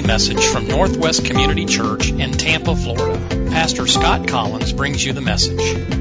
weekly message from Northwest Community Church in Tampa, Florida. Pastor Scott Collins brings you the message.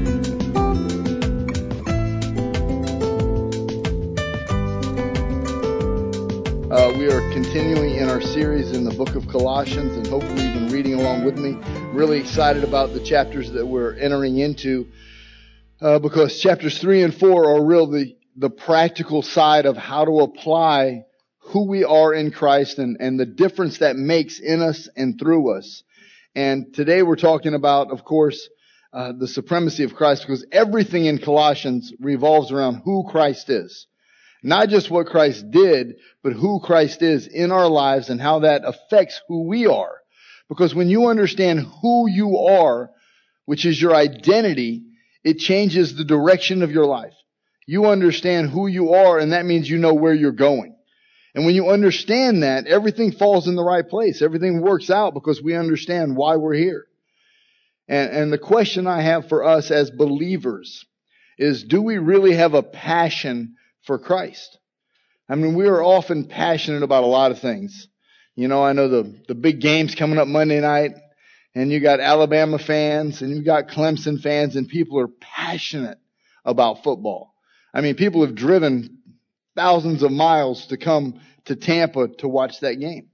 We are continuing in our series in the book of Colossians, and hopefully you've been reading along with me. Really excited about the chapters that we're entering into because chapters 3 and 4 are really the practical side of how to apply who we are in Christ and the difference that makes in us and through us. And today we're talking about, of course, the supremacy of Christ, because everything in Colossians revolves around who Christ is. Not just what Christ did, but who Christ is in our lives and how that affects who we are. Because when you understand who you are, which is your identity, it changes the direction of your life. You understand who you are, and that means you know where you're going. And when you understand that, everything falls in the right place. Everything works out because we understand why we're here. And the question I have for us as believers is, do we really have a passion for Christ? I mean, we are often passionate about a lot of things. You know, I know the big games coming up Monday night, and you got Alabama fans, and you got Clemson fans, and people are passionate about football. I mean, people have driven thousands of miles to come to Tampa to watch that game.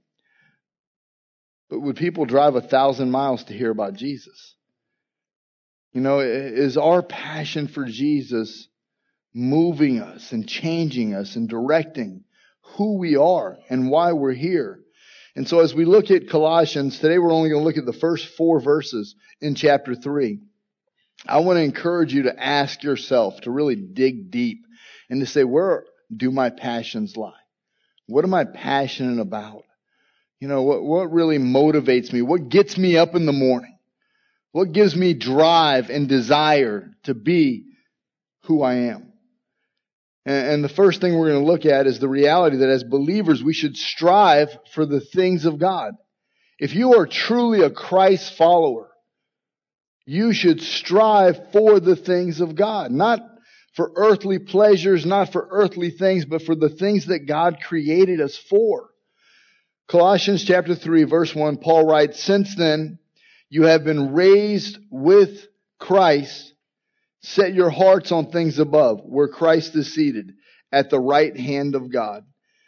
But would people drive 1,000 miles to hear about Jesus? You know, is our passion for Jesus moving us and changing us and directing who we are and why we're here? And so as we look at Colossians, today we're only going to look at the first 4 verses in chapter 3. I want to encourage you to ask yourself, to really dig deep and to say, where do my passions lie? What am I passionate about? You know, what really motivates me? What gets me up in the morning? What gives me drive and desire to be who I am? And the first thing we're going to look at is the reality that as believers, we should strive for the things of God. If you are truly a Christ follower, you should strive for the things of God. Not for earthly pleasures, not for earthly things, but for the things that God created us for. Colossians chapter 3, verse 1, Paul writes, "Since then, you have been raised with Christ. Set your hearts on things above, where Christ is seated at the right hand of God."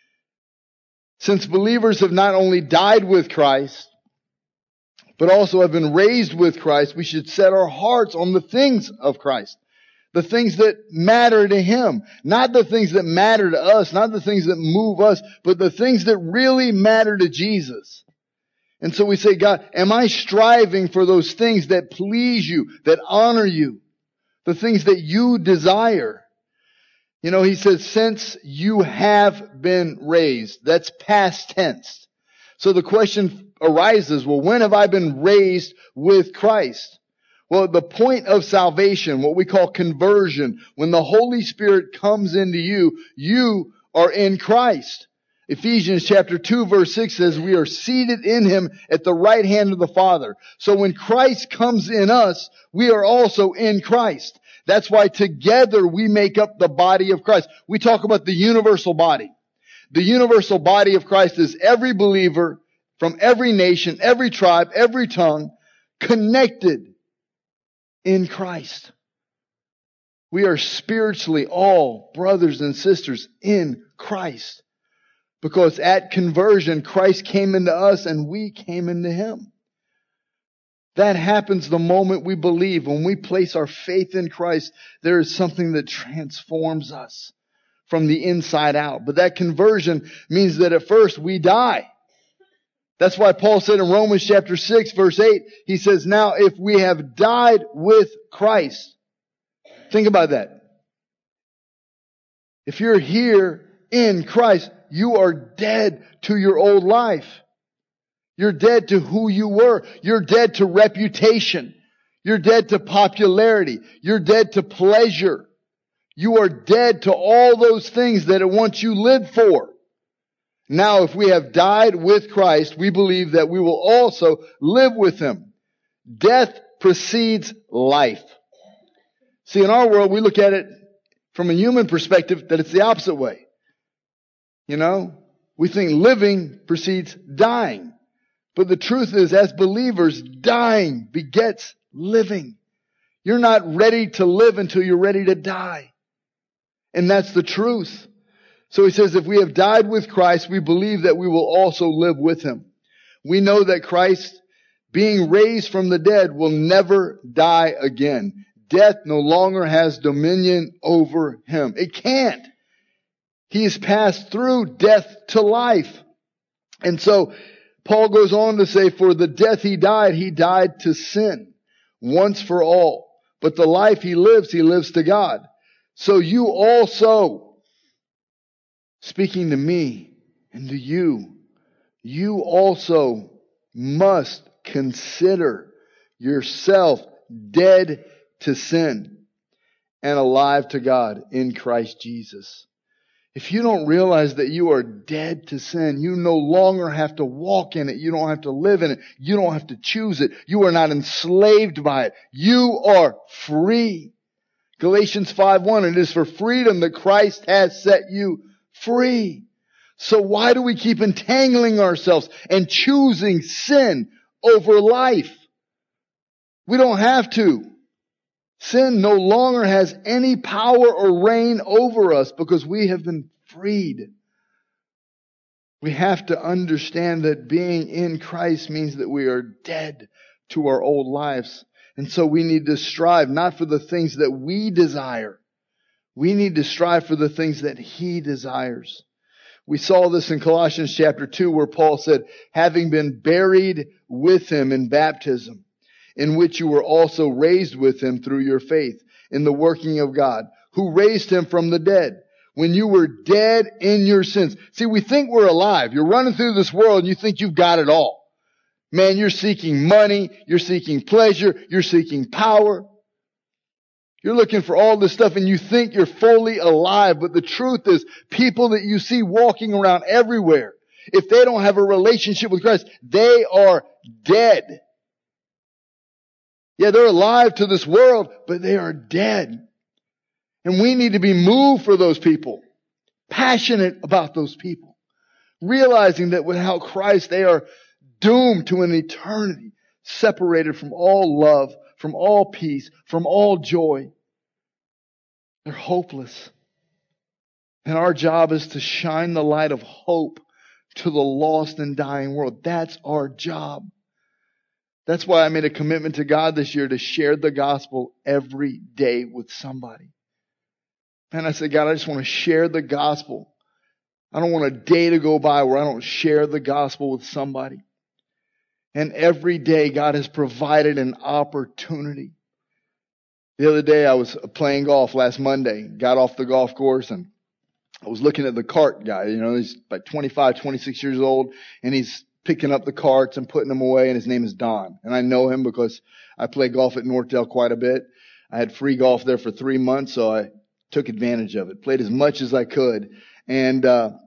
Since believers have not only died with Christ, but also have been raised with Christ, we should set our hearts on the things of Christ. The things that matter to Him. Not the things that matter to us, not the things that move us, but the things that really matter to Jesus. And so we say, God, am I striving for those things that please you, that honor you? The things that you desire. You know, he says, since you have been raised. That's past tense. So the question arises, well, when have I been raised with Christ? Well, the point of salvation, what we call conversion, when the Holy Spirit comes into you, you are in Christ. Ephesians chapter 2 verse 6 says we are seated in Him at the right hand of the Father. So when Christ comes in us, we are also in Christ. That's why together we make up the body of Christ. We talk about the universal body. The universal body of Christ is every believer from every nation, every tribe, every tongue, connected in Christ. We are spiritually all brothers and sisters in Christ. Because at conversion, Christ came into us and we came into Him. That happens the moment we believe. When we place our faith in Christ, there is something that transforms us from the inside out. But that conversion means that at first we die. That's why Paul said in Romans chapter 6 verse 8, he says, now if we have died with Christ, think about that. If you're here in Christ, you are dead to your old life. You're dead to who you were. You're dead to reputation. You're dead to popularity. You're dead to pleasure. You are dead to all those things that once you lived for. Now, if we have died with Christ, we believe that we will also live with Him. Death precedes life. See, in our world, we look at it from a human perspective that it's the opposite way. You know, we think living precedes dying. But the truth is, as believers, dying begets living. You're not ready to live until you're ready to die. And that's the truth. So he says, if we have died with Christ, we believe that we will also live with him. We know that Christ, being raised from the dead, will never die again. Death no longer has dominion over him. It can't. He has passed through death to life. And so Paul goes on to say, for the death he died to sin once for all. But the life he lives to God. So you also, speaking to me and to you also must consider yourself dead to sin and alive to God in Christ Jesus. If you don't realize that you are dead to sin, you no longer have to walk in it. You don't have to live in it. You don't have to choose it. You are not enslaved by it. You are free. Galatians 5:1, it is for freedom that Christ has set you free. So why do we keep entangling ourselves and choosing sin over life? We don't have to. Sin no longer has any power or reign over us because we have been freed. We have to understand that being in Christ means that we are dead to our old lives. And so we need to strive not for the things that we desire. We need to strive for the things that He desires. We saw this in Colossians chapter 2 where Paul said, having been buried with Him in baptism, in which you were also raised with Him through your faith in the working of God, who raised Him from the dead, when you were dead in your sins. See, we think we're alive. You're running through this world and you think you've got it all. Man, you're seeking money, you're seeking pleasure, you're seeking power. You're looking for all this stuff and you think you're fully alive. But the truth is, people that you see walking around everywhere, if they don't have a relationship with Christ, they are dead. Yeah, they're alive to this world, but they are dead. And we need to be moved for those people, passionate about those people, realizing that without Christ, they are doomed to an eternity separated from all love, from all peace, from all joy. They're hopeless. And our job is to shine the light of hope to the lost and dying world. That's our job. That's why I made a commitment to God this year to share the gospel every day with somebody. And I said, God, I just want to share the gospel. I don't want a day to go by where I don't share the gospel with somebody. And every day God has provided an opportunity. The other day I was playing golf last Monday, got off the golf course and I was looking at the cart guy. You know, he's like 25, 26 years old and he's picking up the carts and putting them away, and his name is Don. And I know him because I play golf at Northdale quite a bit. I had free golf there for 3 months, so I took advantage of it. Played as much as I could. And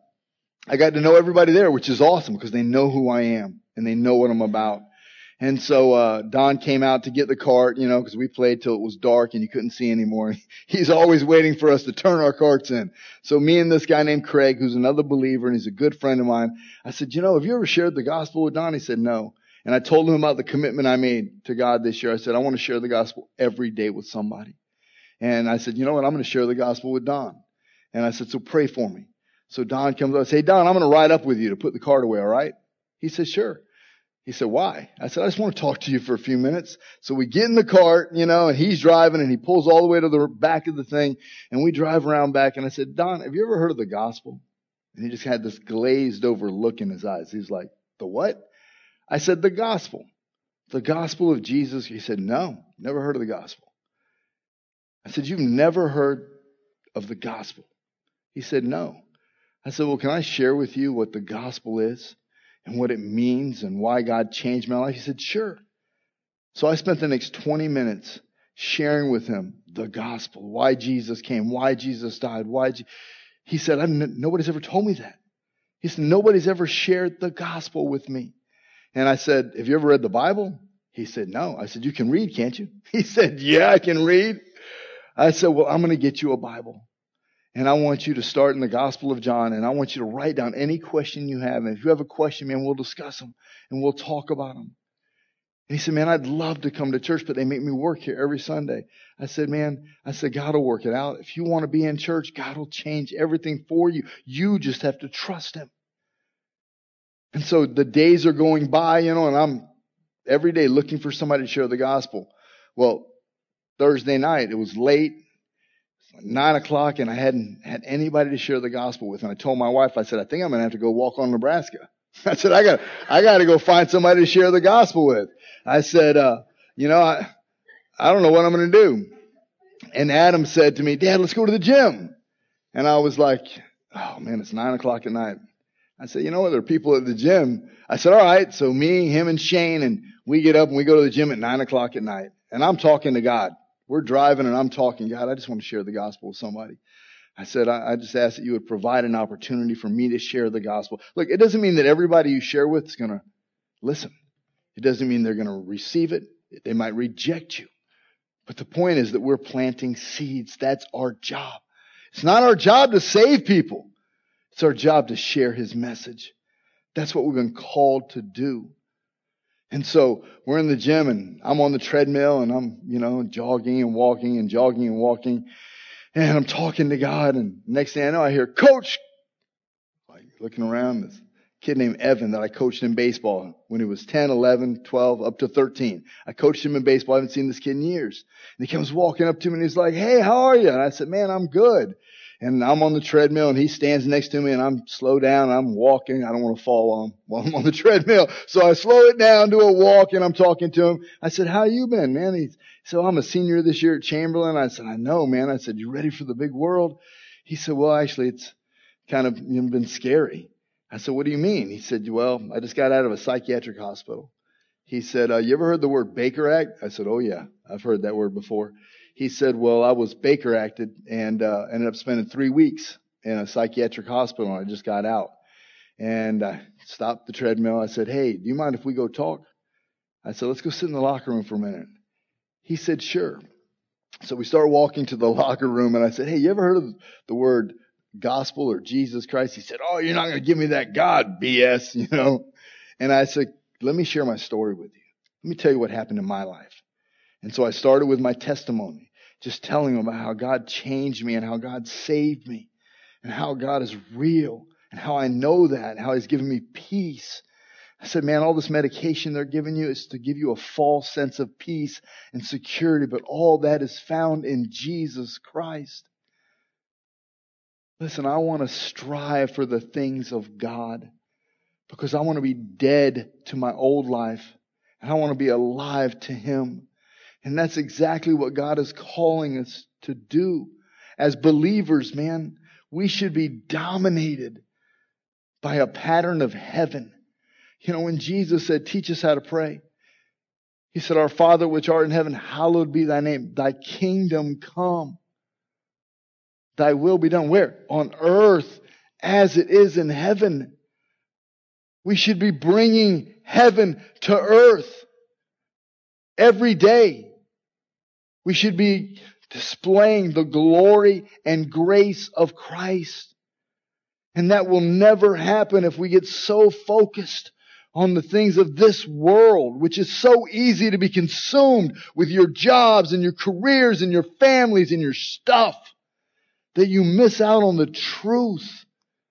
I got to know everybody there, which is awesome because they know who I am and they know what I'm about. And so Don came out to get the cart, you know, because we played till it was dark and you couldn't see anymore. He's always waiting for us to turn our carts in. So me and this guy named Craig, who's another believer and he's a good friend of mine, I said, you know, have you ever shared the gospel with Don? He said, no. And I told him about the commitment I made to God this year. I said, I want to share the gospel every day with somebody. And I said, you know what? I'm going to share the gospel with Don. And I said, so pray for me. So Don comes up and says, hey, Don, I'm going to ride up with you to put the cart away, all right? He said, sure. He said, why? I said, I just want to talk to you for a few minutes. So we get in the cart, you know, and he's driving and he pulls all the way to the back of the thing and we drive around back. And I said, Don, have you ever heard of the gospel? And he just had this glazed over look in his eyes. He's like, the what? I said, the gospel of Jesus. He said, no, never heard of the gospel. I said, you've never heard of the gospel? He said, no. I said, well, can I share with you what the gospel is and what it means and why God changed my life? He said, sure. So I spent the next 20 minutes sharing with him the gospel, why Jesus came, why Jesus died, He said, nobody's ever told me that. He said, nobody's ever shared the gospel with me. And I said, have you ever read the Bible? He said, no. I said, you can read, can't you? He said, yeah, I can read. I said, well, I'm going to get you a Bible. And I want you to start in the Gospel of John, and I want you to write down any question you have. And if you have a question, man, we'll discuss them and we'll talk about them. And he said, man, I'd love to come to church, but they make me work here every Sunday. I said, God will work it out. If you want to be in church, God will change everything for you. You just have to trust Him. And so the days are going by, and I'm every day looking for somebody to share the gospel. Well, Thursday night, it was late, 9 o'clock, and I hadn't had anybody to share the gospel with. And I told my wife, I said, I think I'm going to have to go walk on Nebraska. I said, I got to go find somebody to share the gospel with. I said, I don't know what I'm going to do. And Adam said to me, Dad, let's go to the gym. And I was like, oh man, it's 9 o'clock at night. I said, you know what? There are people at the gym. I said, all right. So me, him, and Shane, and we get up and we go to the gym at 9 o'clock at night. And I'm talking to God. We're driving and I'm talking, God, I just want to share the gospel with somebody. I said, I just ask that you would provide an opportunity for me to share the gospel. Look, it doesn't mean that everybody you share with is going to listen. It doesn't mean they're going to receive it. They might reject you. But the point is that we're planting seeds. That's our job. It's not our job to save people. It's our job to share His message. That's what we've been called to do. And so we're in the gym and I'm on the treadmill and I'm, jogging and walking and jogging and walking. And I'm talking to God, and next thing I know, I hear, Coach! Like looking around, this kid named Evan that I coached in baseball when he was 10, 11, 12, up to 13. I coached him in baseball. I haven't seen this kid in years. And he comes walking up to me and he's like, hey, how are you? And I said, man, I'm good. And I'm on the treadmill and he stands next to me and I'm slow down and I'm walking. I don't want to fall while I'm on the treadmill. So I slow it down, do a walk, and I'm talking to him. I said, how you been, man? He said, I'm a senior this year at Chamberlain. I said, I know, man. I said, you ready for the big world? He said, well, actually, it's kind of been scary. I said, what do you mean? He said, well, I just got out of a psychiatric hospital. He said, you ever heard the word Baker Act? I said, oh yeah, I've heard that word before. He said, well, I was Baker acted and ended up spending 3 weeks in a psychiatric hospital. And I just got out. And I stopped the treadmill. I said, hey, do you mind if we go talk? I said, let's go sit in the locker room for a minute. He said, sure. So we started walking to the locker room and I said, hey, you ever heard of the word gospel or Jesus Christ? He said, oh, you're not going to give me that God BS, And I said, let me share my story with you. Let me tell you what happened in my life. And so I started with my testimony, just telling him about how God changed me and how God saved me and how God is real and how I know that and how He's given me peace. I said, man, all this medication they're giving you is to give you a false sense of peace and security, but all that is found in Jesus Christ. Listen, I want to strive for the things of God because I want to be dead to my old life and I want to be alive to Him. And that's exactly what God is calling us to do. As believers, man, we should be dominated by a pattern of heaven. When Jesus said, teach us how to pray, He said, our Father which art in heaven, hallowed be thy name. Thy kingdom come. Thy will be done. Where? On earth as it is in heaven. We should be bringing heaven to earth every day. We should be displaying the glory and grace of Christ. And that will never happen if we get so focused on the things of this world, which is so easy to be consumed with your jobs and your careers and your families and your stuff, that you miss out on the truth,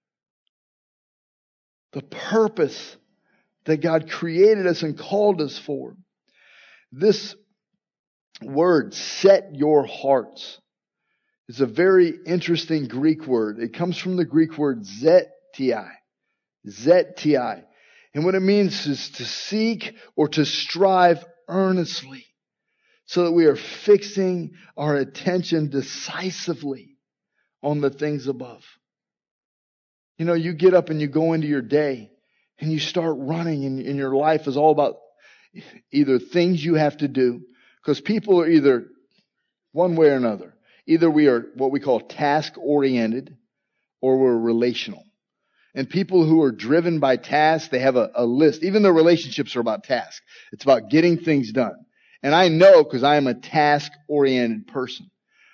the purpose that God created us and called us for. This word, set your hearts, is a very interesting Greek word. It comes from the Greek word zetai. Zetai. And what it means is to seek or to strive earnestly so that we are fixing our attention decisively on the things above. You get up and you go into your day and you start running and your life is all about either things you have to do, because people are either one way or another. Either we are what we call task-oriented or we're relational. And people who are driven by tasks, they have a list. Even their relationships are about tasks. It's about getting things done. And I know because I am a task-oriented person.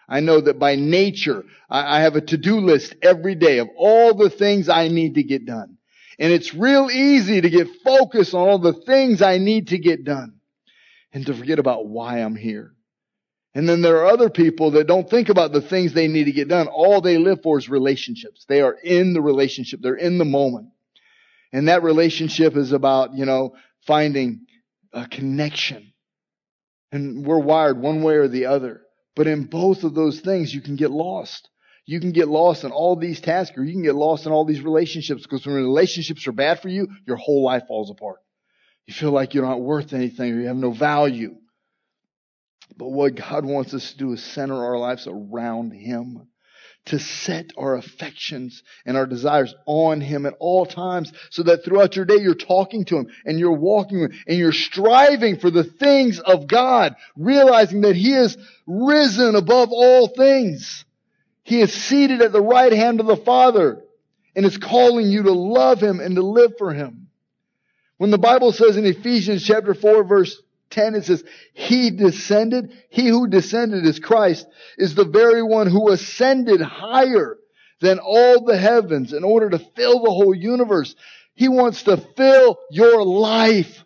I know that by nature, I have a to-do list every day of all the things I need to get done. And it's real easy to get focused on all the things I need to get done and to forget about why I'm here. And then there are other people that don't think about the things they need to get done. All they live for is relationships. They are in the relationship. They're in the moment. And that relationship is about, finding a connection. And we're wired one way or the other. But in both of those things, you can get lost. You can get lost in all these tasks, or you can get lost in all these relationships, because when relationships are bad for you, your whole life falls apart. You feel like you're not worth anything, or you have no value. But what God wants us to do is center our lives around Him, to set our affections and our desires on Him at all times, so that throughout your day you're talking to Him and you're walking with Him and you're striving for the things of God, realizing that He is risen above all things. He is seated at the right hand of the Father and is calling you to love Him and to live for Him. When the Bible says in Ephesians chapter 4 verse 10, it says, He who descended is Christ, is the very one who ascended higher than all the heavens in order to fill the whole universe. He wants to fill your life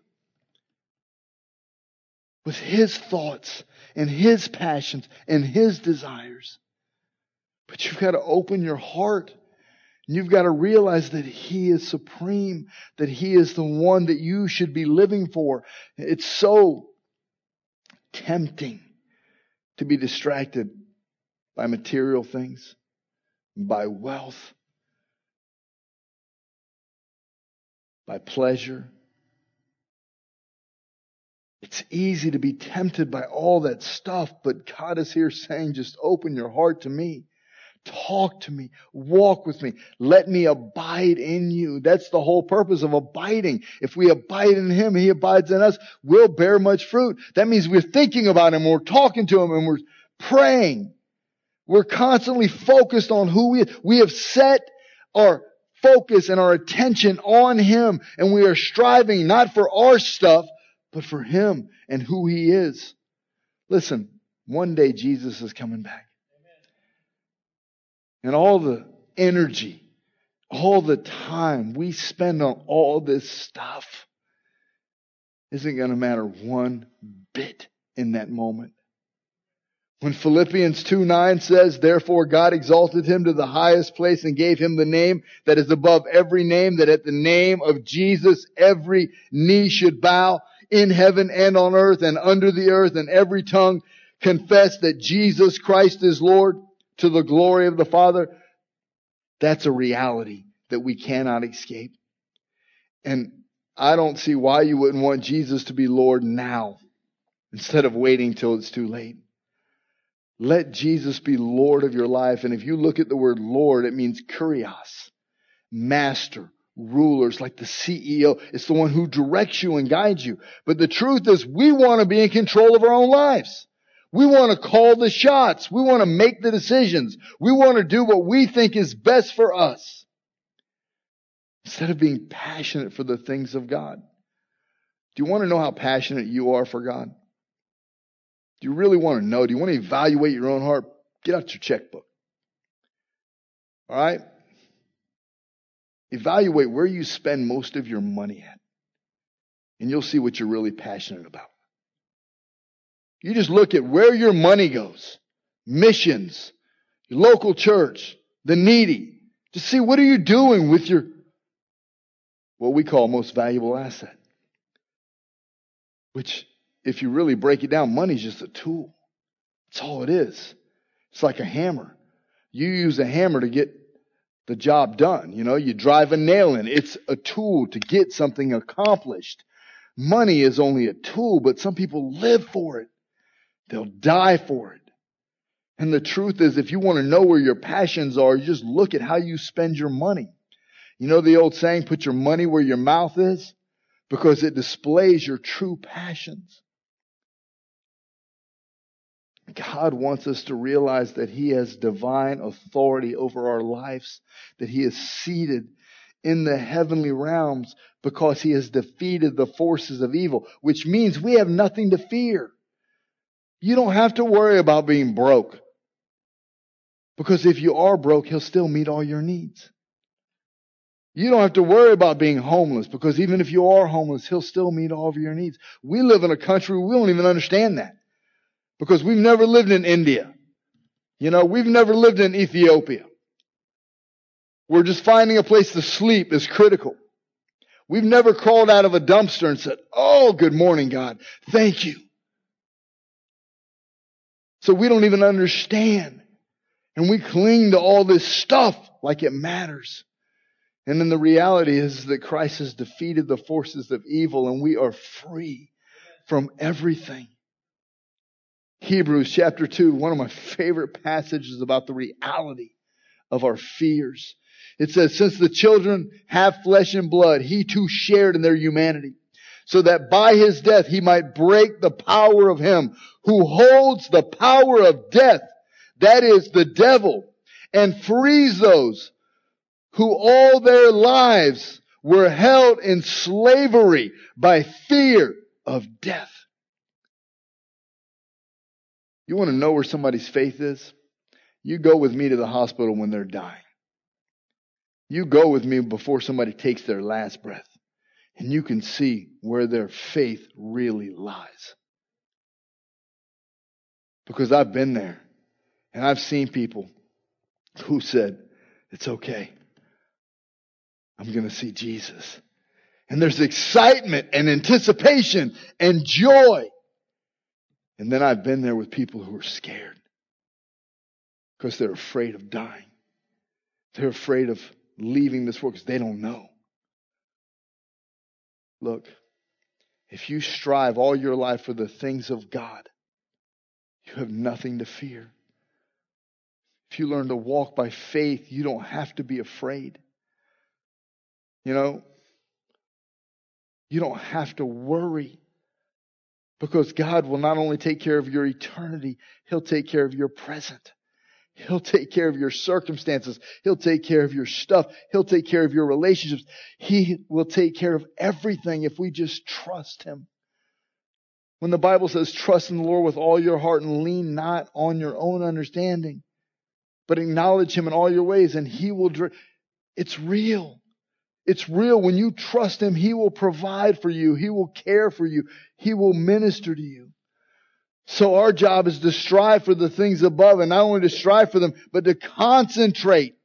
with His thoughts and His passions and His desires. But you've got to open your heart. And you've got to realize that He is supreme, that He is the one that you should be living for. It's so tempting to be distracted by material things, by wealth, by pleasure. It's easy to be tempted by all that stuff, but God is here saying, just open your heart to me. Talk to me. Walk with me. Let me abide in you. That's the whole purpose of abiding. If we abide in Him, He abides in us, we'll bear much fruit. That means we're thinking about Him, we're talking to Him, and we're praying. We're constantly focused on who we have set our focus and our attention on Him, and we are striving not for our stuff, but for Him and who He is. Listen, one day Jesus is coming back. And all the energy, all the time we spend on all this stuff isn't going to matter one bit in that moment. When Philippians 2:9 says, Therefore God exalted Him to the highest place and gave Him the name that is above every name, that at the name of Jesus every knee should bow in heaven and on earth and under the earth, and every tongue confess that Jesus Christ is Lord, to the glory of the Father. That's a reality that we cannot escape. And I don't see why you wouldn't want Jesus to be Lord now instead of waiting till it's too late. Let Jesus be Lord of your life. And if you look at the word Lord, it means kurios, master, rulers, like the CEO. It's the one who directs you and guides you. But the truth is, we want to be in control of our own lives. We want to call the shots. We want to make the decisions. We want to do what we think is best for us, instead of being passionate for the things of God. Do you want to know how passionate you are for God? Do you really want to know? Do you want to evaluate your own heart? Get out your checkbook. All right? Evaluate where you spend most of your money at, and you'll see what you're really passionate about. You just look at where your money goes. Missions, your local church, the needy. Just see, what are you doing with your, what we call most valuable asset? Which, if you really break it down, money is just a tool. That's all it is. It's like a hammer. You use a hammer to get the job done. You drive a nail in. It's a tool to get something accomplished. Money is only a tool, but some people live for it. They'll die for it. And the truth is, if you want to know where your passions are, you just look at how you spend your money. You know the old saying, put your money where your mouth is? Because it displays your true passions. God wants us to realize that He has divine authority over our lives, that He is seated in the heavenly realms because He has defeated the forces of evil, which means we have nothing to fear. You don't have to worry about being broke. Because if you are broke, He'll still meet all your needs. You don't have to worry about being homeless, because even if you are homeless, He'll still meet all of your needs. We live in a country where we don't even understand that, because we've never lived in India. We've never lived in Ethiopia. We're just finding a place to sleep is critical. We've never crawled out of a dumpster and said, "Oh, good morning, God. Thank you." So we don't even understand. And we cling to all this stuff like it matters. And then the reality is that Christ has defeated the forces of evil and we are free from everything. Hebrews chapter 2, one of my favorite passages about the reality of our fears. It says, "Since the children have flesh and blood, He too shared in their humanity, so that by His death He might break the power of him who holds the power of death, that is the devil, and frees those who all their lives were held in slavery by fear of death." You want to know where somebody's faith is? You go with me to the hospital when they're dying. You go with me before somebody takes their last breath, and you can see where their faith really lies. Because I've been there, and I've seen people who said, "It's okay. I'm going to see Jesus." And there's excitement and anticipation and joy. And then I've been there with people who are scared because they're afraid of dying. They're afraid of leaving this world because they don't know. Look, if you strive all your life for the things of God, you have nothing to fear. If you learn to walk by faith, you don't have to be afraid. You don't have to worry, because God will not only take care of your eternity, He'll take care of your present. He'll take care of your circumstances. He'll take care of your stuff. He'll take care of your relationships. He will take care of everything if we just trust Him. When the Bible says, "Trust in the Lord with all your heart and lean not on your own understanding, but acknowledge Him in all your ways and He will..." It's real. It's real. When you trust Him, He will provide for you. He will care for you. He will minister to you. So our job is to strive for the things above, and not only to strive for them, but to concentrate.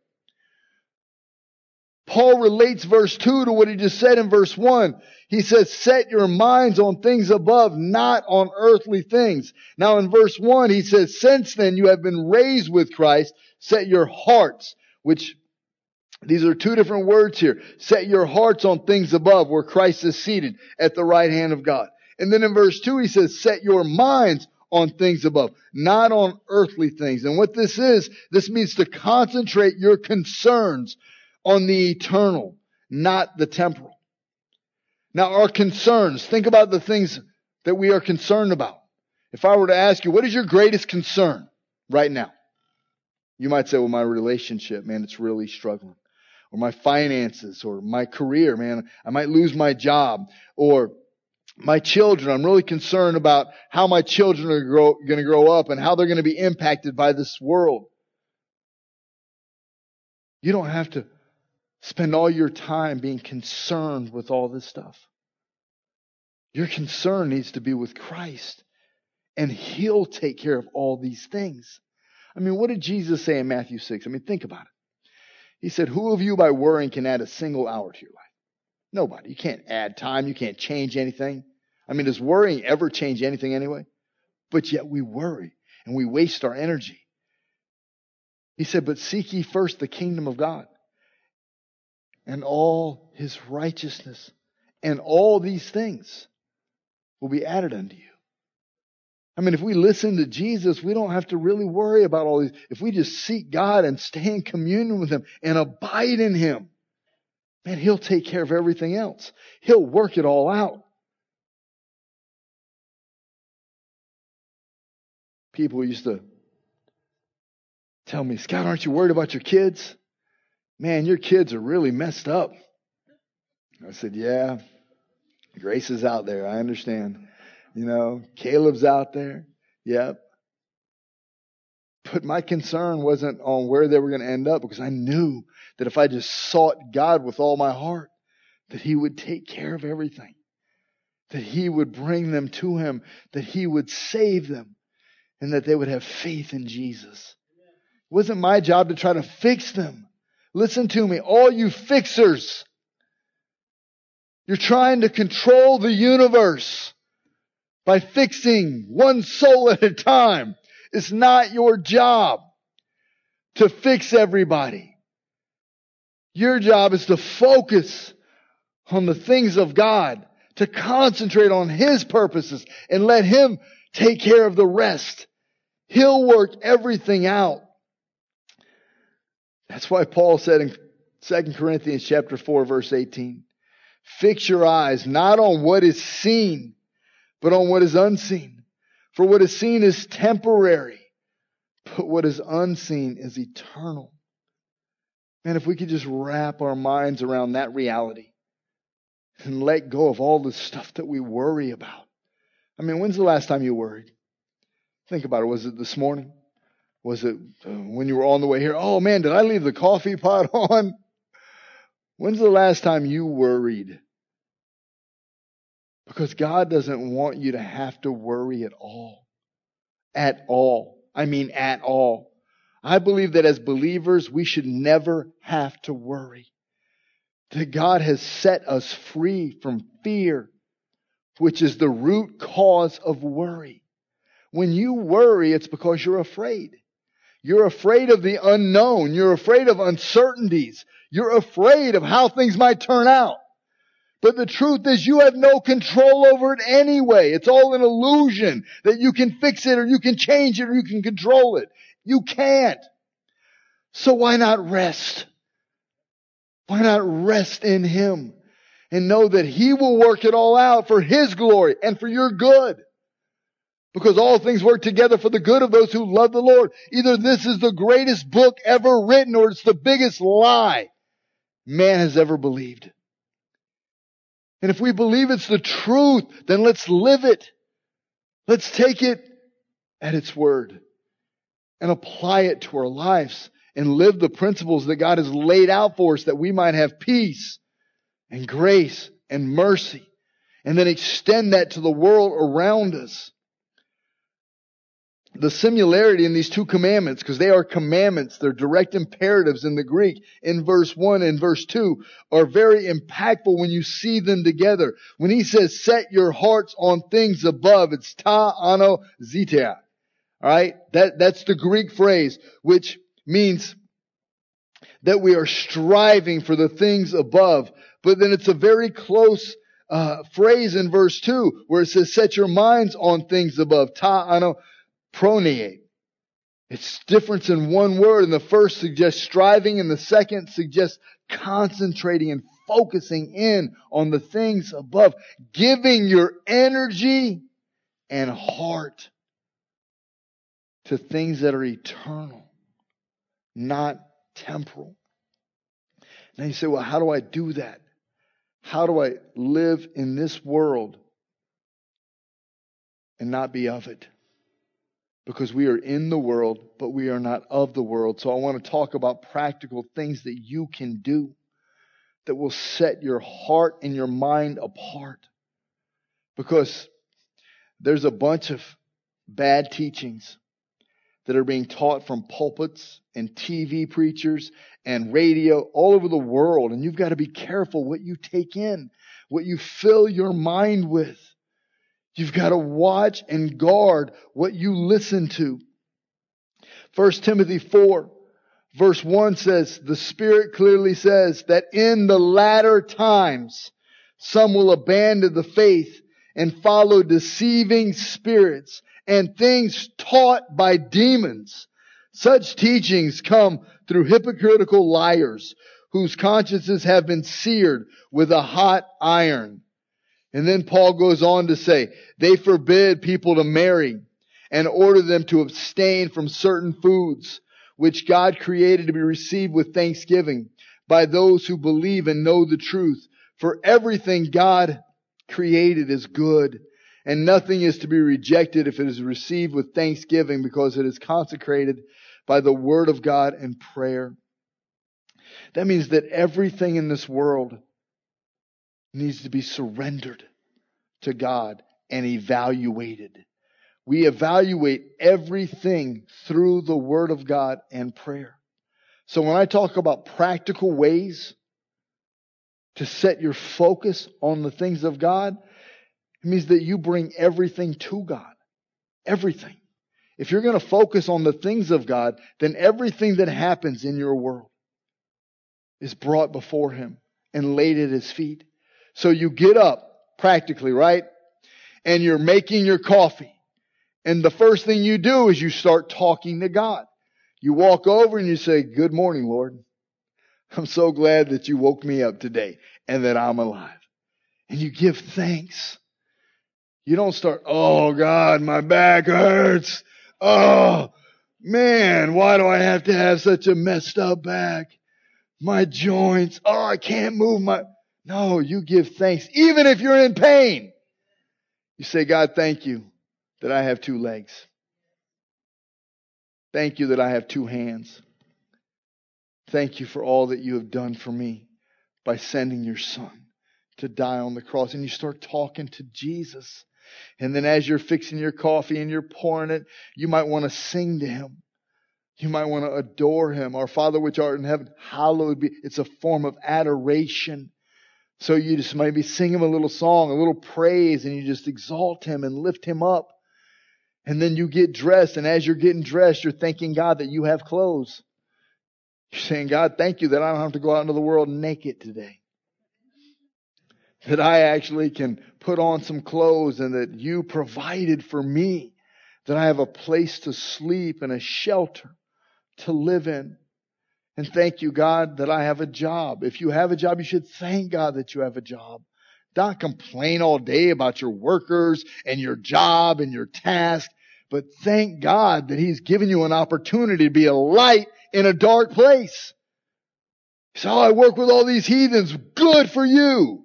Paul relates verse 2 to what he just said in verse 1. He says, "Set your minds on things above, not on earthly things." Now in verse 1, he says, "Since then you have been raised with Christ, set your hearts," which these are two different words here. Set your hearts on things above, where Christ is seated at the right hand of God. And then in verse 2, he says, "Set your minds on things above, not on earthly things." And what this means to concentrate your concerns on the eternal, not the temporal. Now, our concerns, think about the things that we are concerned about. If I were to ask you, what is your greatest concern right now? You might say, "Well, my relationship, man, it's really struggling." Or my finances, or my career, man, I might lose my job. Or my children, I'm really concerned about how my children are going to grow up and how they're going to be impacted by this world. You don't have to spend all your time being concerned with all this stuff. Your concern needs to be with Christ, and He'll take care of all these things. I mean, what did Jesus say in Matthew 6? I mean, think about it. He said, "Who of you by worrying can add a single hour to your life?" Nobody. You can't add time. You can't change anything. I mean, does worrying ever change anything anyway? But yet we worry and we waste our energy. He said, "But seek ye first the kingdom of God and all His righteousness, and all these things will be added unto you." I mean, if we listen to Jesus, we don't have to really worry about all these. If we just seek God and stay in communion with Him and abide in Him, man, He'll take care of everything else. He'll work it all out. People used to tell me, "Scott, aren't you worried about your kids? Man, your kids are really messed up." I said, "Yeah, Grace is out there. I understand. Caleb's out there. Yep. But my concern wasn't on where they were going to end up, because I knew that if I just sought God with all my heart, that He would take care of everything. That He would bring them to Him, that He would save them, and that they would have faith in Jesus. It wasn't my job to try to fix them. Listen to me, all you fixers. You're trying to control the universe by fixing one soul at a time. It's not your job to fix everybody. Your job is to focus on the things of God, to concentrate on His purposes and let Him take care of the rest. He'll work everything out. That's why Paul said in 2 Corinthians chapter 4, verse 18, fix your eyes not on what is seen, but on what is unseen. For what is seen is temporary, but what is unseen is eternal. Man, if we could just wrap our minds around that reality and let go of all the stuff that we worry about. I mean, when's the last time you worried? Think about it. Was it this morning? Was it when you were on the way here? Oh man, did I leave the coffee pot on? When's the last time you worried? Because God doesn't want you to have to worry at all. At all. I mean at all. I believe that as believers, we should never have to worry. That God has set us free from fear, which is the root cause of worry. When you worry, it's because you're afraid. You're afraid of the unknown. You're afraid of uncertainties. You're afraid of how things might turn out. But the truth is you have no control over it anyway. It's all an illusion that you can fix it or you can change it or you can control it. You can't. So why not rest? Why not rest in Him and know that He will work it all out for His glory and for your good? Because all things work together for the good of those who love the Lord. Either this is the greatest book ever written or it's the biggest lie man has ever believed. And if we believe it's the truth, then let's live it. Let's take it at its word and apply it to our lives and live the principles that God has laid out for us, that we might have peace and grace and mercy, and then extend that to the world around us. The similarity in these two commandments, because they are commandments, they're direct imperatives in the Greek, in verse 1 and verse 2, are very impactful when you see them together. When He says, set your hearts on things above, it's ta ano zetia. Alright? That's the Greek phrase, which means that we are striving for the things above. But then it's a very close phrase in verse 2, where it says, set your minds on things above, ta ano proneate. It's difference in one word, and the first suggests striving and the second suggests concentrating and focusing in on the things above, giving your energy and heart to things that are eternal, not temporal. Now you say, well, how do I do that? How do I live in this world and not be of it? Because we are in the world, but we are not of the world. So I want to talk about practical things that you can do that will set your heart and your mind apart. Because there's a bunch of bad teachings that are being taught from pulpits and TV preachers and radio all over the world. And you've got to be careful what you take in, what you fill your mind with. You've got to watch and guard what you listen to. 1 Timothy 4, verse 1 says, the Spirit clearly says that in the latter times, some will abandon the faith and follow deceiving spirits and things taught by demons. Such teachings come through hypocritical liars whose consciences have been seared with a hot iron. And then Paul goes on to say, they forbid people to marry and order them to abstain from certain foods, which God created to be received with thanksgiving by those who believe and know the truth. For everything God created is good, And nothing is to be rejected if it is received with thanksgiving, because it is consecrated by the word of God and prayer. That means that everything in this world needs to be surrendered to God and evaluated. We evaluate everything through the word of God and prayer. So when I talk about practical ways to set your focus on the things of God, it means that you bring everything to God. Everything. If you're going to focus on the things of God, then everything that happens in your world is brought before Him and laid at His feet. So you get up, practically, right? And you're making your coffee. And the first thing you do is you start talking to God. You walk over and you say, "Good morning, Lord. I'm so glad that you woke me up today and that I'm alive." And you give thanks. You don't start, "Oh God, my back hurts. Oh man, why do I have to have such a messed up back? My joints. Oh, I can't move my..." No, you give thanks. Even if you're in pain, you say, "God, thank you that I have 2 legs. Thank you that I have 2 hands. Thank you for all that you have done for me by sending your Son to die on the cross." And you start talking to Jesus. And then as you're fixing your coffee and you're pouring it, you might want to sing to Him. You might want to adore Him. "Our Father which art in heaven, hallowed be..." It's a form of adoration. So you just maybe sing Him a little song, a little praise, and you just exalt Him and lift Him up. And then you get dressed, and as you're getting dressed, you're thanking God that you have clothes. You're saying, "God, thank you that I don't have to go out into the world naked today. That I actually can put on some clothes and that you provided for me. That I have a place to sleep and a shelter to live in. And thank you, God, that I have a job." If you have a job, you should thank God that you have a job. Don't complain all day about your workers and your job and your task. But thank God that He's given you an opportunity to be a light in a dark place. So I work with all these heathens. Good for you.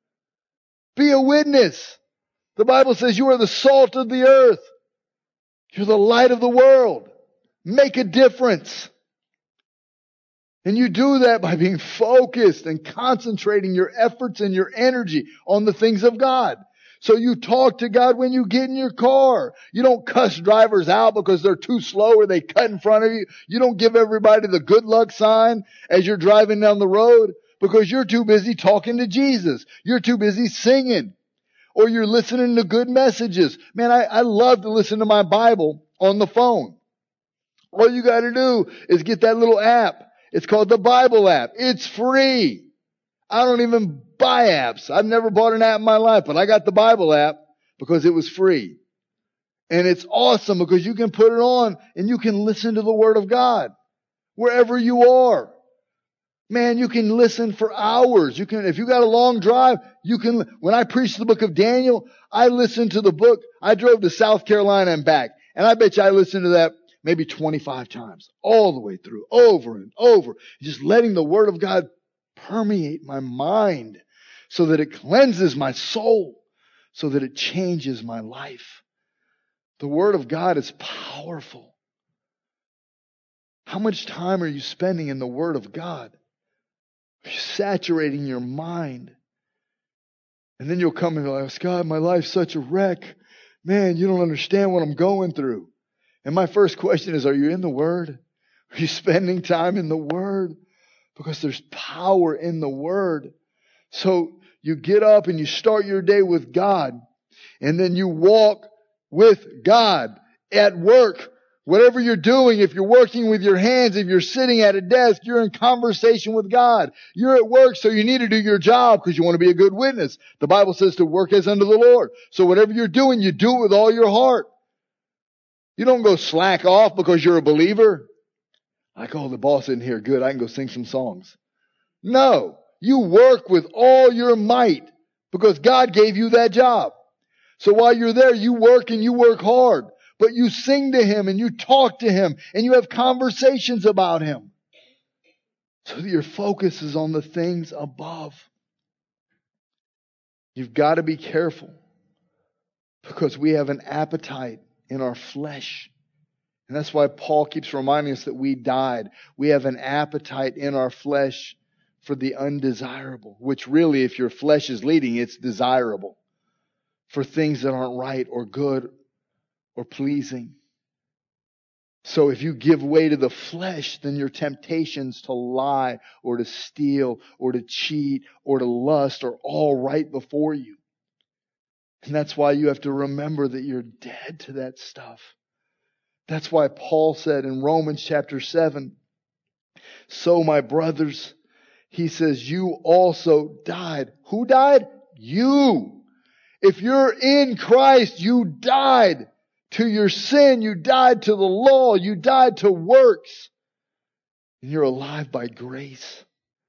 Be a witness. The Bible says you are the salt of the earth. You're the light of the world. Make a difference. And you do that by being focused and concentrating your efforts and your energy on the things of God. So you talk to God when you get in your car. You don't cuss drivers out because they're too slow or they cut in front of you. You don't give everybody the good luck sign as you're driving down the road because you're too busy talking to Jesus. You're too busy singing. Or you're listening to good messages. Man, I love to listen to my Bible on the phone. All you got to do is get that little app. It's called the Bible app. It's free. I don't even buy apps. I've never bought an app in my life, but I got the Bible app because it was free. And it's awesome because you can put it on and you can listen to the Word of God wherever you are. Man, you can listen for hours. You can, if you got a long drive, you can, when I preached the book of Daniel, I listened to the book. I drove to South Carolina and back. And I bet you I listened to that maybe 25 times, all the way through, over and over, just letting the Word of God permeate my mind so that it cleanses my soul, so that it changes my life. The Word of God is powerful. How much time are you spending in the Word of God? Are you saturating your mind? And then you'll come and go, "God, my life's such a wreck. Man, you don't understand what I'm going through." And my first question is, are you in the Word? Are you spending time in the Word? Because there's power in the Word. So you get up and you start your day with God. And then you walk with God at work. Whatever you're doing, if you're working with your hands, if you're sitting at a desk, you're in conversation with God. You're at work, so you need to do your job because you want to be a good witness. The Bible says to work as unto the Lord. So whatever you're doing, you do it with all your heart. You don't go slack off because you're a believer. Like, "Oh, the boss isn't here. Good, I can go sing some songs." No, you work with all your might because God gave you that job. So while you're there, you work and you work hard. But you sing to Him and you talk to Him and you have conversations about Him. So that your focus is on the things above. You've got to be careful Because we have an appetite in our flesh. And that's why Paul keeps reminding us that we died. We have an appetite in our flesh for the undesirable, which really, if your flesh is leading, it's desirable for things that aren't right or good or pleasing. So if you give way to the flesh, then your temptations to lie or to steal or to cheat or to lust are all right before you. And that's why you have to remember that you're dead to that stuff. That's why Paul said in Romans chapter 7, so my brothers, he says, you also died. Who died? You. If you're in Christ, you died to your sin. You died to the law. You died to works. And you're alive by grace.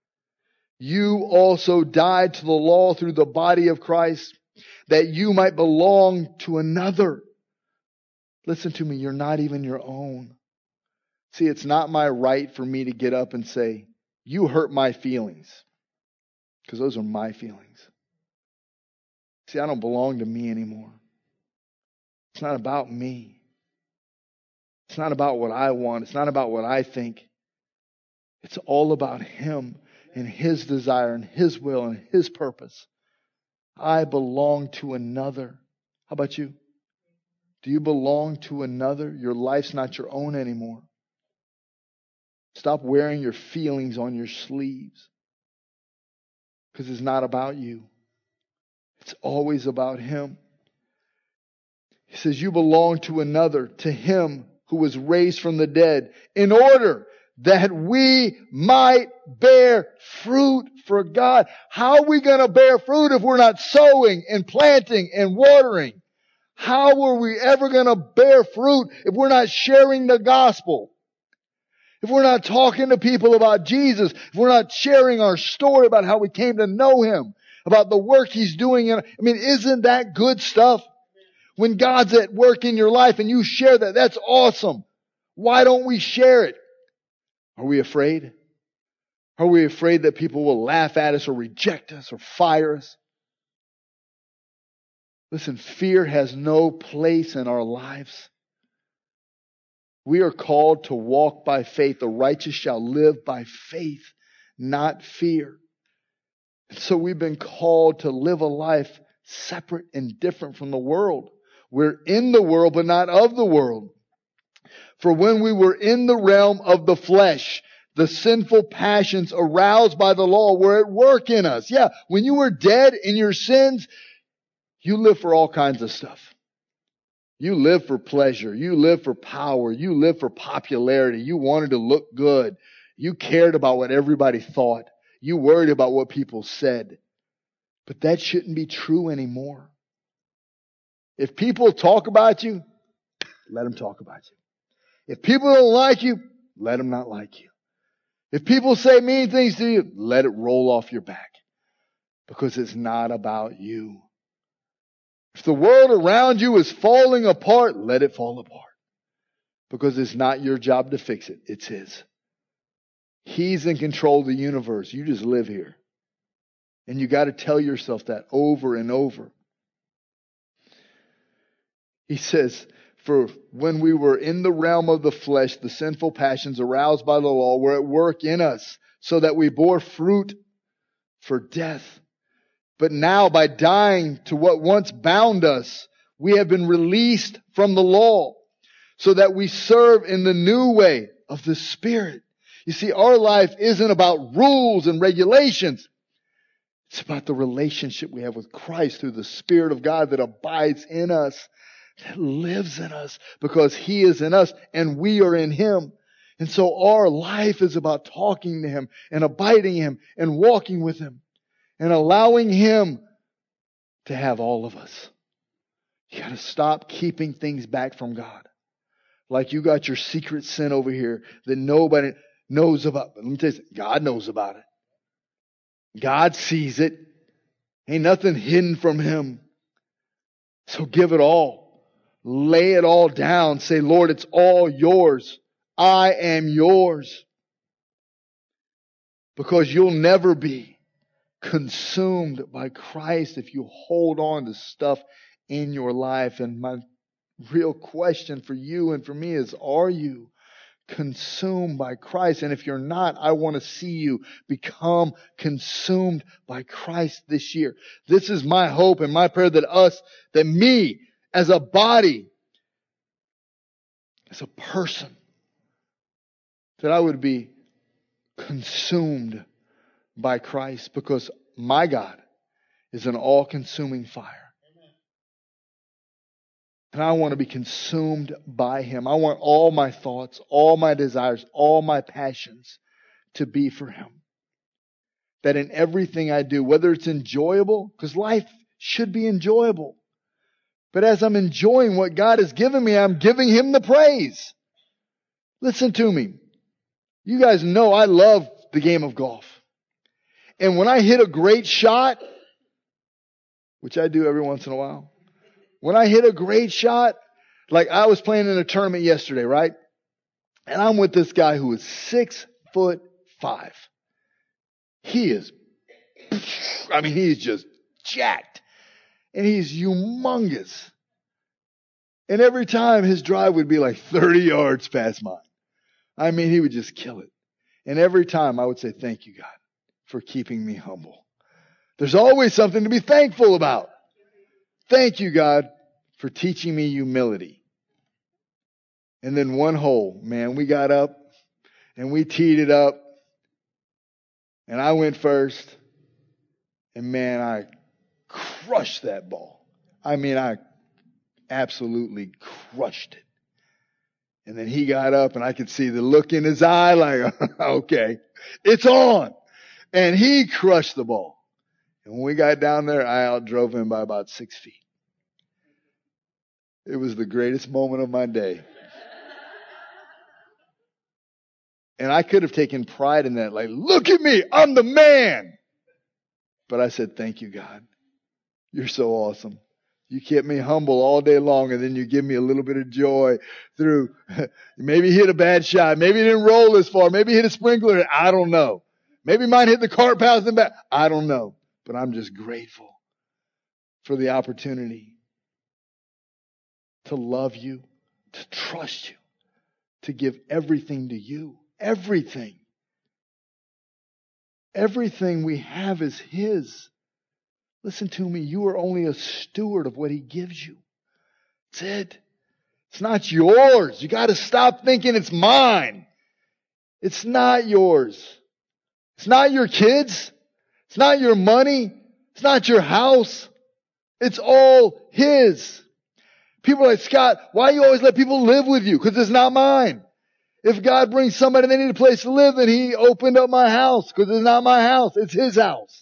You also died to the law through the body of Christ, that you might belong to another. Listen to me, you're not even your own. See, it's not my right for me to get up and say, you hurt my feelings. Because those are my feelings. See, I don't belong to me anymore. It's not about me. It's not about what I want. It's not about what I think. It's all about Him and His desire and His will and His purpose. I belong to another. How about you? Do you belong to another? Your life's not your own anymore. Stop wearing your feelings on your sleeves. Because it's not about you. It's always about Him. He says, you belong to another, to Him who was raised from the dead, in order that we might bear fruit for God. How are we going to bear fruit if we're not sowing and planting and watering? How are we ever going to bear fruit if we're not sharing the gospel? If we're not talking to people about Jesus, if we're not sharing our story about how we came to know Him, about the work He's doing. Isn't that good stuff? When God's at work in your life and you share that, that's awesome. Why don't we share it? Are we afraid? Are we afraid that people will laugh at us or reject us or fire us? Listen, fear has no place in our lives. We are called to walk by faith. The righteous shall live by faith, not fear. So we've been called to live a life separate and different from the world. We're in the world, but not of the world. For when we were in the realm of the flesh, the sinful passions aroused by the law were at work in us. Yeah, when you were dead in your sins, you lived for all kinds of stuff. You lived for pleasure. You lived for power. You lived for popularity. You wanted to look good. You cared about what everybody thought. You worried about what people said. But that shouldn't be true anymore. If people talk about you, let them talk about you. If people don't like you, let them not like you. If people say mean things to you, let it roll off your back. Because it's not about you. If the world around you is falling apart, let it fall apart. Because it's not your job to fix it. It's His. He's in control of the universe. You just live here. And you got to tell yourself that over and over. He says, for when we were in the realm of the flesh, the sinful passions aroused by the law were at work in us, so that we bore fruit for death. But now, by dying to what once bound us, we have been released from the law, so that we serve in the new way of the Spirit. You see, our life isn't about rules and regulations. It's about the relationship we have with Christ through the Spirit of God that abides in us, that lives in us, because He is in us and we are in Him. And so our life is about talking to Him and abiding in Him and walking with Him and allowing Him to have all of us. You got to stop keeping things back from God. Like you got your secret sin over here that nobody knows about. But let me tell you, God knows about it. God sees it. Ain't nothing hidden from Him. So give it all. Lay it all down. Say, Lord, it's all yours. I am yours. Because you'll never be consumed by Christ if you hold on to stuff in your life. And my real question for you and for me is, are you consumed by Christ? And if you're not, I want to see you become consumed by Christ this year. This is my hope and my prayer that me as a body, as a person, that I would be consumed by Christ, because my God is an all-consuming fire. And I want to be consumed by Him. I want all my thoughts, all my desires, all my passions to be for Him. That in everything I do, whether it's enjoyable, because life should be enjoyable. But as I'm enjoying what God has given me, I'm giving Him the praise. Listen to me. You guys know I love the game of golf. And when I hit a great shot, which I do every once in a while, when I hit a great shot, like I was playing in a tournament yesterday, right? And I'm with this guy who is 6'5". He's just jacked. And he's humongous. And every time his drive would be like 30 yards past mine. I mean, he would just kill it. And every time I would say, thank you, God, for keeping me humble. There's always something to be thankful about. Thank you, God, for teaching me humility. And then one hole, man, we got up and we teed it up. And I went first. And man, I crushed that ball. I mean, I absolutely crushed it. And then he got up and I could see the look in his eye like, okay, it's on. And he crushed the ball. And when we got down there, I outdrove him by about 6 feet. It was the greatest moment of my day. And I could have taken pride in that. Like, look at me, I'm the man. But I said, thank you, God. You're so awesome. You kept me humble all day long, and then you give me a little bit of joy through, maybe hit a bad shot. Maybe it didn't roll as far. Maybe hit a sprinkler. I don't know. Maybe mine hit the cart path and back. I don't know. But I'm just grateful for the opportunity to love you, to trust you, to give everything to you. Everything. Everything we have is His. Listen to me. You are only a steward of what He gives you. That's it. It's not yours. You got to stop thinking it's mine. It's not yours. It's not your kids. It's not your money. It's not your house. It's all His. People are like, Scott, why do you always let people live with you? Because it's not mine. If God brings somebody they need a place to live, then He opened up my house, because it's not my house. It's His house.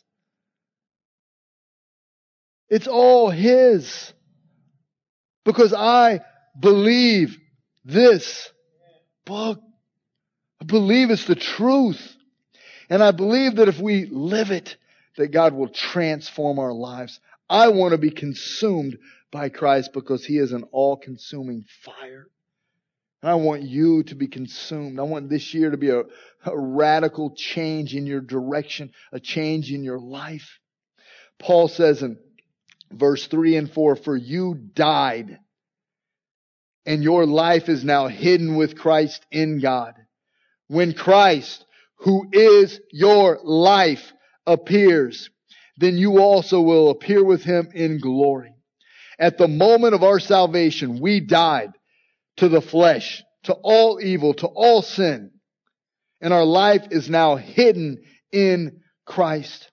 It's all His. Because I believe this book. I believe it's the truth. And I believe that if we live it, that God will transform our lives. I want to be consumed by Christ because He is an all-consuming fire. And I want you to be consumed. I want this year to be a radical change in your direction, a change in your life. Paul says in verse 3 and 4, for you died, and your life is now hidden with Christ in God. When Christ, who is your life, appears, then you also will appear with Him in glory. At the moment of our salvation, we died to the flesh, to all evil, to all sin. And our life is now hidden in Christ.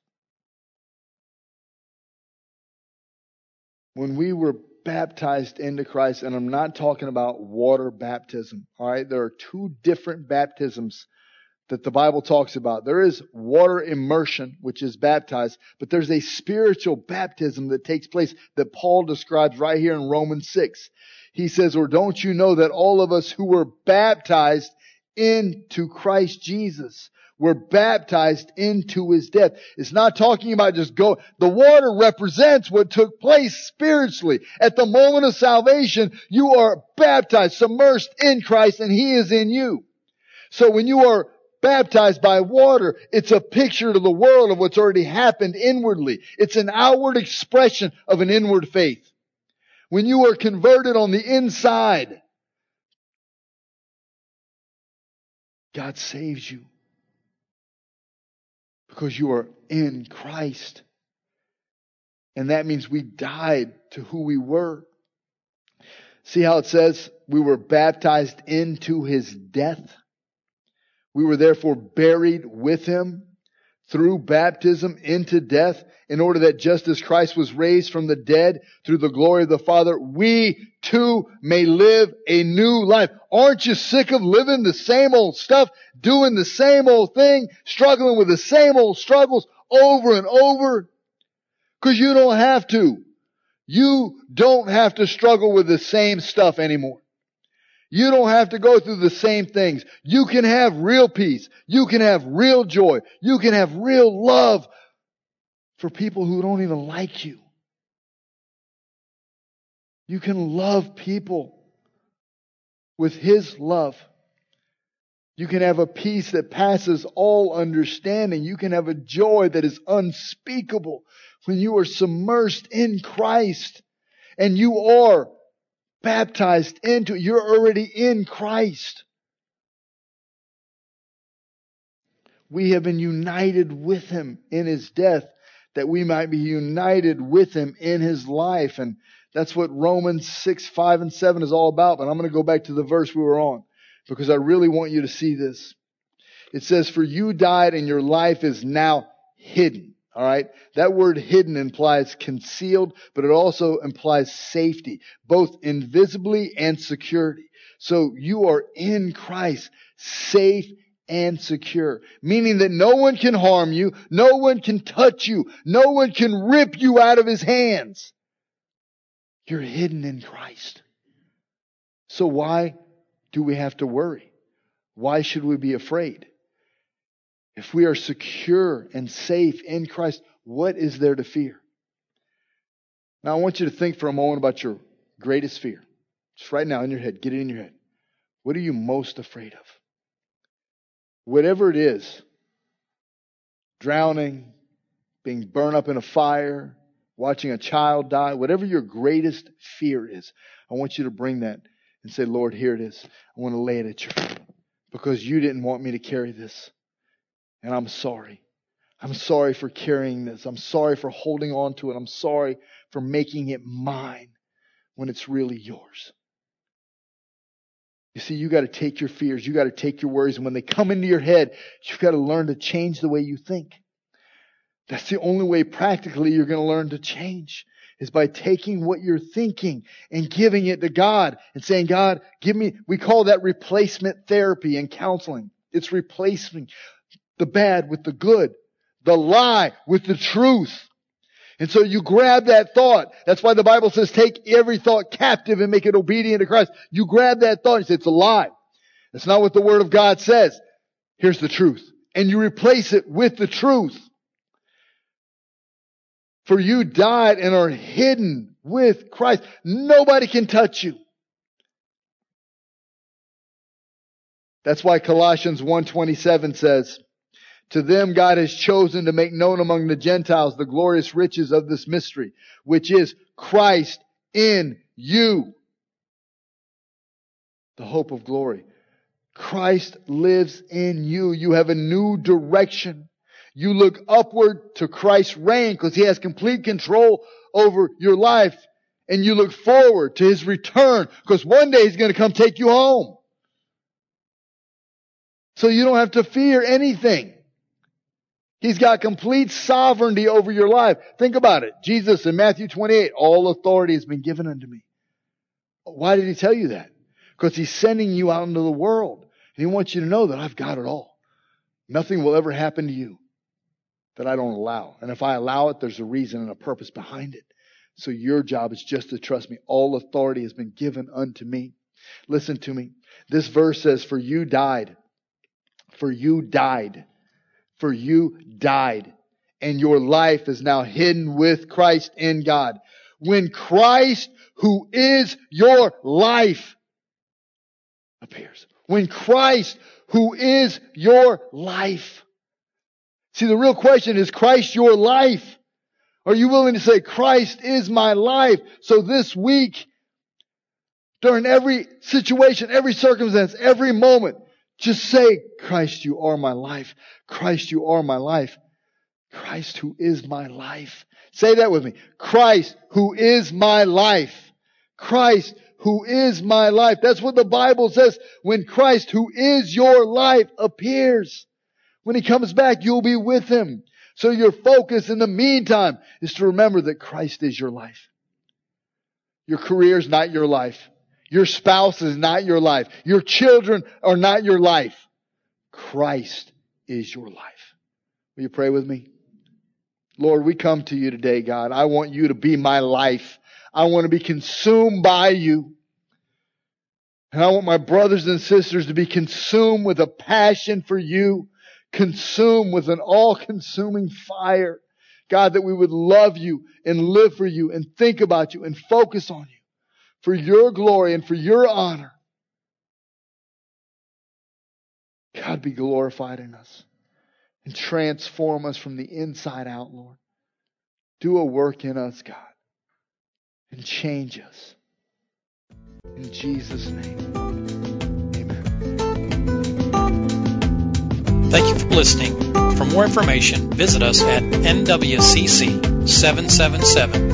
When we were baptized into Christ, and I'm not talking about water baptism, all right? There are two different baptisms that the Bible talks about. There is water immersion, which is baptized, but there's a spiritual baptism that takes place that Paul describes right here in Romans 6. He says, or don't you know that all of us who were baptized into Christ Jesus were baptized into His death? It's not talking about just go. The water represents what took place spiritually. At the moment of salvation, you are baptized, submersed in Christ, and He is in you. So when you are baptized by water, it's a picture to the world of what's already happened inwardly. It's an outward expression of an inward faith. when you are converted on the inside, God saves you because you are in Christ. And that means we died to who we were. See how it says we were baptized into His death? We were therefore buried with Him through baptism into death, in order that just as Christ was raised from the dead through the glory of the Father, we too may live a new life. Aren't you sick of living the same old stuff, doing the same old thing, struggling with the same old struggles over and over? Because you don't have to. You don't have to struggle with the same stuff anymore. You don't have to go through the same things. You can have real peace. You can have real joy. You can have real love for people who don't even like you. You can love people with His love. You can have a peace that passes all understanding. You can have a joy that is unspeakable when you are submersed in Christ and you are baptized into it. You're already in Christ. We have been united with Him in His death, that we might be united with Him in His life. And that's what Romans 6, 5, and 7 is all about. But I'm going to go back to the verse we were on, because I really want you to see this. It says, for you died and your life is now hidden. All right. That word hidden implies concealed, but it also implies safety, both invisibly and security. So you are in Christ, safe and secure, meaning that no one can harm you. No one can touch you. No one can rip you out of His hands. You're hidden in Christ. So why do we have to worry? Why should we be afraid? If we are secure and safe in Christ, what is there to fear? Now I want you to think for a moment about your greatest fear. Just right now in your head, get it in your head. What are you most afraid of? Whatever it is, drowning, being burned up in a fire, watching a child die, whatever your greatest fear is, I want you to bring that and say, Lord, here it is. I want to lay it at your feet because you didn't want me to carry this. And I'm sorry. I'm sorry for carrying this. I'm sorry for holding on to it. I'm sorry for making it mine when it's really yours. You see, you got to take your fears. You got to take your worries. And when they come into your head, you've got to learn to change the way you think. That's the only way practically you're going to learn to change, is by taking what you're thinking and giving it to God and saying, God, give me, we call that replacement therapy in counseling. It's replacing the bad with the good, the lie with the truth. And so you grab that thought. That's why the Bible says take every thought captive and make it obedient to Christ. You grab that thought and say it's a lie. That's not what the Word of God says. Here's the truth. And you replace it with the truth. For you died and are hidden with Christ. Nobody can touch you. That's why Colossians 1:27 says, to them God has chosen to make known among the Gentiles the glorious riches of this mystery, which is Christ in you, the hope of glory. Christ lives in you. You have a new direction. You look upward to Christ's reign because He has complete control over your life. And you look forward to His return because one day He's going to come take you home. So you don't have to fear anything. He's got complete sovereignty over your life. Think about it. Jesus in Matthew 28, all authority has been given unto me. Why did He tell you that? Because He's sending you out into the world. And He wants you to know that I've got it all. Nothing will ever happen to you that I don't allow. And if I allow it, there's a reason and a purpose behind it. So your job is just to trust me. All authority has been given unto me. Listen to me. This verse says, for you died. For you died. For you died, and your life is now hidden with Christ in God. When Christ, who is your life, appears. When Christ, who is your life. See, the real question is Christ your life? Are you willing to say, Christ is my life? So this week, during every situation, every circumstance, every moment, just say, Christ, you are my life. Christ, you are my life. Christ, who is my life. Say that with me. Christ, who is my life. Christ, who is my life. That's what the Bible says. When Christ, who is your life, appears, when He comes back, you'll be with Him. So your focus in the meantime is to remember that Christ is your life. Your career is not your life. Your spouse is not your life. Your children are not your life. Christ is your life. Will you pray with me? Lord, we come to you today, God. I want you to be my life. I want to be consumed by you. And I want my brothers and sisters to be consumed with a passion for you, consumed with an all-consuming fire. God, that we would love you and live for you and think about you and focus on you for your glory and for your honor. God, be glorified in us and transform us from the inside out, Lord. Do a work in us, God, and change us. In Jesus' name, amen. Thank you for listening. For more information, visit us at nwcc777.com.